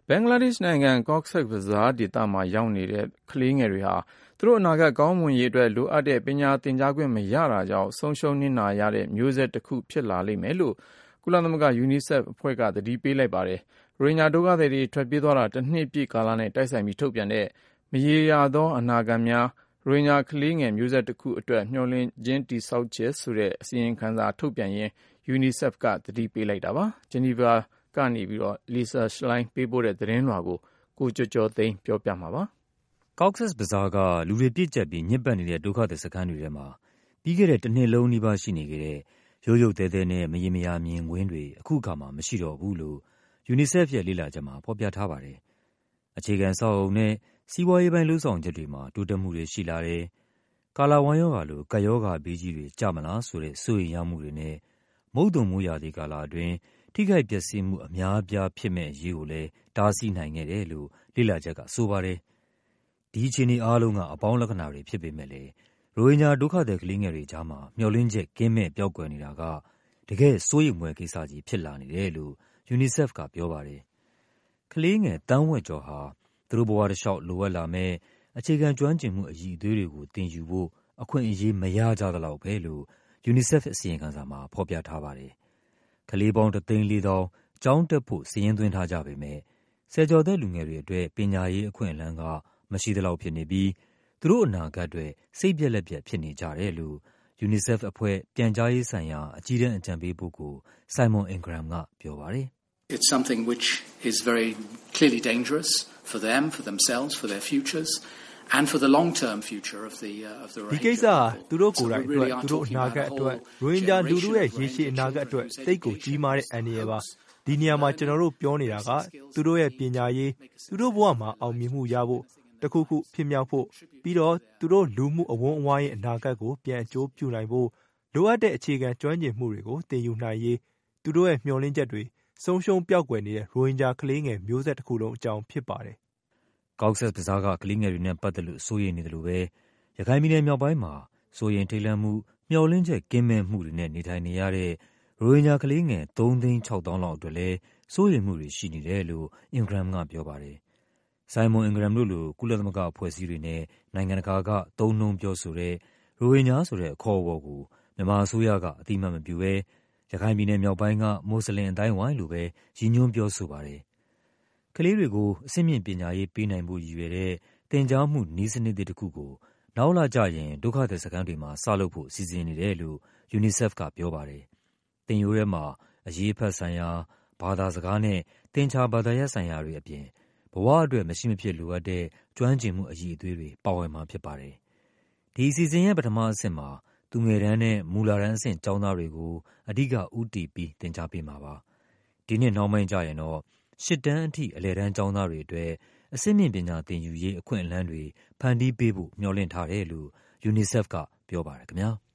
ဘင်္ဂလားဒေ့ရှ်နိုင်ငံ Cox's Bazar ဒေသမှာရောက်နေတဲ့ကလေးငယ်တွေဟာသူတို့အနာဂတ်ကောင်းမွန်ရေးအတွက်လိုအပ်တဲ့ပညာသင်ကြားခွင့်မရတာကြောင့်ဆုံးရှုံးနစ်နာရတဲ့မျိုးဆက်တစ်ခုဖြစ်လာလိမ့်မယ်လို့ကုလသမဂ္ဂ UNICEF အဖွဲ့ကသတိပေးလိုက်ပါတယ်။ရိုဟင်ဂျာဒုက္ခသည်တွေထွက်ပြေးသွားတာတစ်နှစ်ပြည့်ကာလနဲ့တိုက်ဆိုင်ပြီးထုတ်ပြန်တဲ့မရေရာသောအနာဂတ်များရိုဟင်ဂျာကလေးငယ်မျိုးဆက်တစ်ခုအတွက်မျှော်လင့်ခြင်းတည်ဆောက်ချက်ဆိုတဲ့အစီရင်ခံစာထုတ်ပြန်ရင်း UNICEF ကသတိပေးလိုက်တာပါ။ ဂျနီဗာကနေLisa Schlein ပေးပို့တဲ့သတင်းလွှာကိုကျော်ကျော်သိန်းပြောပြမှာပါ။ Cox's Bazar ကလူတွေပြည့်ကျပ်ပြီးညစ်ပတ်နေတဲ့ဒုက္ခသည်စခန်းတွေထဲမှာပြီးခဲ့တဲ့တစ်နှစ်လုံးနီးပါးရှိနေခဲ့တဲ့ရုတ်ရုတ်သဲသဲနဲ့မရေမရာမြင်ကွင်းတွေအခုအခါမှာမရှိတော့ဘူးလို့ UNICEF ရဲ့လေ့လာချက်မှာဖော်ပြထားပါတယ်။အခြေခံစောက်အုံနဲ့စီးပွားရေးပိုင်းလုပ်ဆောင်ချက်တွေမှာတိုးတက်မှုတွေရှိလာတယ်၊ကာလဝမ်းရောဂါလိုကပ်ရောဂါဘေးကြီးတွေကျမလားဆိုတဲ့စိုးရိမ်ရမှုတွေနဲ့မုတ်သုန်မိုးရာသီကာလအတွင်းထိခိုက်ပျက်စီးမှုအများအပြားဖြစ်မဲ့အရေးကိုလည်းတားဆီးနိုင်ခဲ့တယ်လို့လေ့လာချက်ကဆိုပါတယ်။ဒီအခြေအနေအားလုံးကအပေါင်းလက္ခဏာတွေဖြစ်ပေမဲ့လည်းရိုဟင်ဂျာဒုက္ခသည်ကလေးငယ်တွေကြားမှာမျှော်လင့်ချက်ကင်းမဲ့ပျောက်ကွယ်နေတာကတကယ်စိုးရိမ်ဖွယ်ကိစ္စကြီးဖြစ်လာနေတယ်လို့ UNICEF ကပြောပါတယ်။ကလေးငယ်သန်းဝက်ကျော်ဟာသူတို့ဘဝတစ်လျှောက်လိုအပ်လာမဲ့အခြေခံကျွမ်းကျင်မှုအရည်အသွေးတွေကိုသင်ယူဖို့အခွင့်အရေးမရကြသလောက်ပဲလို့ UNICEF အစီရင်ခံစာမှာဖော်ပြထားပါတယ်။ကလေးပေါင်း1,400,000ကျောင်းတက်ဖို့စာရင်းသွင်းထားကြပေမဲ့ဆယ်ကျော်သက်လူငယ်တွေအတွက်ပညာရေးအခွင့်အလမ်းကမရှိသလောက်ဖြစ်နေပြီးသူတို့အနာဂတ်အတွက်စိတ်ပျက်လက်ပျက်ဖြစ်နေကြတယ်လို့ UNICEF အဖွဲ့ပြန်ကြားရေးဆိုင်ရာအကြီးတန်းအကြံပေးပုဂ္ဂိုလ် Simon Ingram ကပြောပါတယ်။ It's something which is very clearly dangerous for them, for themselves, for their futures and for the long-term future of the Rohingya. ဒီကိစ္စဟာသူတို့ကိုယ်တိုင်အတွက်သူတို့အနာဂတ်အတွက်ရိုဟင်ဂျာလူထုရဲ့ရေရှည်အနာဂတ်အတွက်သိပ်ကိုကြီးမားတဲ့အန္တရာယ်ပါ။ဒီနေရာမှာကျွန်တော်တို့ပြောနေတာကသူတို့ရဲ့ပညာရေးသူတို့ဘဝမှာအောင်မြင်မှုရဖို့တခုခုဖြစ်မြောက်ဖို့ပြီးတော့သူတို့လူမှုအဝန်းအဝိုင်းရဲ့အနာဂတ်ကိုပြန်အကျိုးပြုနိုင်ဖို့လိုအပ်တဲ့အခြေခံကျွမ်းကျင်မှုတွေကိုသင်ယူနိုင်ရေးသူတို့ရဲ့မျှော်လင့်ချက်တွေဆုံးရှုံးပျောက်ကွယ်နေတဲ့ရိုဟင်ဂျာကလေးငယ်မျိုးဆက်တစ်ခုလုံးအကြောင်းဖြစ်ပါတယ်။ Cox's Bazar ကကလေးငယ်တွေနဲ့ပတ်သက်လို့စိုးရိမ်နေတယ်လို့ပဲရခိုင်ပြည်နယ်မြောက်ပိုင်းမှာစိုးရိမ်ထိတ်လန့်မှုမျှော်လင့်ချက်ကင်းမဲ့မှုတွေနဲ့နေထိုင်နေရတဲ့ရိုဟင်ဂျာကလေးငယ်3,600,000 လောက်အတွက်လည်းစိုးရိမ်မှုတွေရှိနေတယ်လို့ Ingram ကပြောပါတယ်။ Simon Ingram တို့လိုကုလသမဂ္ဂအဖွဲ့အစည်းတွေနဲ့နိုင်ငံတကာကသုံးနှုန်းပြောဆိုတဲ့ရိုဟင်ဂျာဆိုတဲ့အခေါ်အဝေါ်ကိုမြန်မာအစိုးရကအသိအမှတ်မပြုဘဲရခိုင်ပြည်နယ်မြောက်ပိုင်းကမွတ်စလင်အသိုင်းအဝိုင်းလိုပဲရည်ညွှန်းပြောဆိုပါတယ်။ကလေးတွေကိုအဆင့်မြင့်ပညာရေးပေးနိုင်ဖို့ရည်ရွယ်တဲ့သင်ကြားမှုနည်းစနစ်သစ်တစ်ခုကိုနောက်လကျရင်ဒုက္ခသည်စခန်းတွေမှာစလုပ်ဖို့စီစဉ်နေတယ်လို့ UNICEF ကပြောပါတယ်။သင်ရိုးထဲမှာအရေးအဖတ်ဆိုင်ရာဘာသာစကားနဲ့သင်္ချာဘာသာရပ်ဆိုင်ရာတွေအပြင်ဘဝအတွက်မရှိမဖြစ်လိုအပ်တဲ့ကျွမ်းကျင်မှုအရည်အသွေးတွေပါဝင်မှာဖြစ်ပါတယ်။ဒီအစီအစဉ်ရဲ့ပထမအဆင့်မှာသူငယ်တန်းနဲ့မူလတန်းအဆင့်ကျောင်းသားတွေကိုအဓိကဦးတည်ပြီးသင်ကြားပေးမှာပါ။ဒီနှစ်နှောင်းပိုင်းကျရင်တော့8တန်းအထိအလယ်တန်းကျောင်းသားတွေအတွက်အဆင့်မြင့်ပညာသင်ယူရေးအခွင့်အလမ်းတွေဖန်တီးပေးဖို့မျှော်လင့်ထားတယ်လို့ UNICEF ကပြောပါတယ်ခင်ဗျာ။